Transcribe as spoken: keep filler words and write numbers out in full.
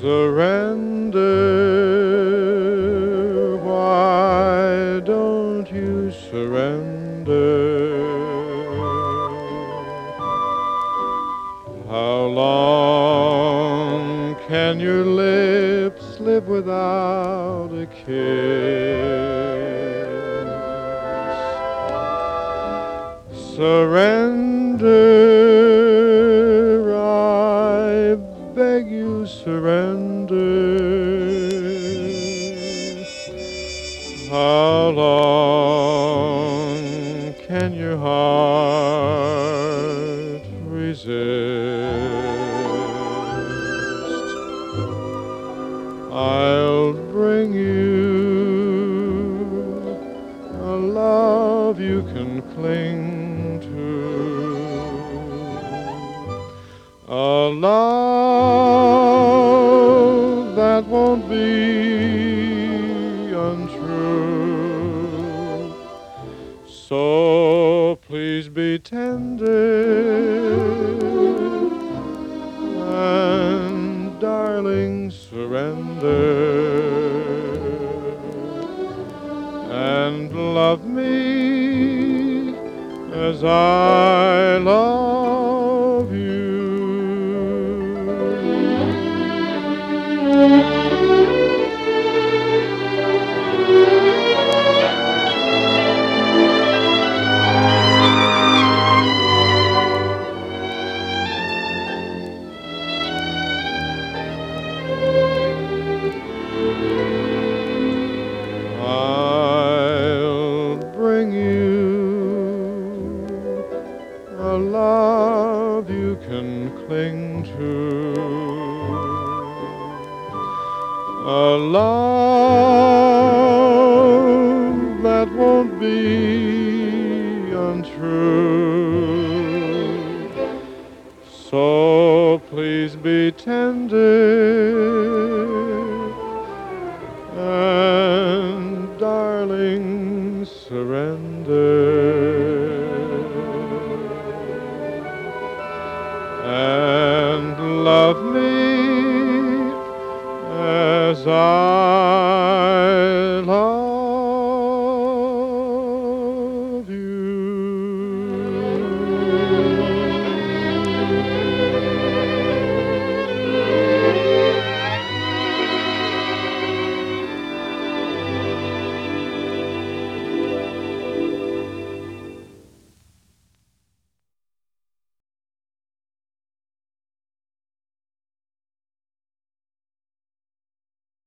Surrender, why don't you surrender? How long can your lips live without a kiss? Surrender, I beg you, surrender. How long can your heart resist? I'll bring you a love you can cling to, a love that won't be untrue. So please be tender and darling, surrender and love me as I love you. I'll bring you a love you can cling to, a love that won't be untrue. So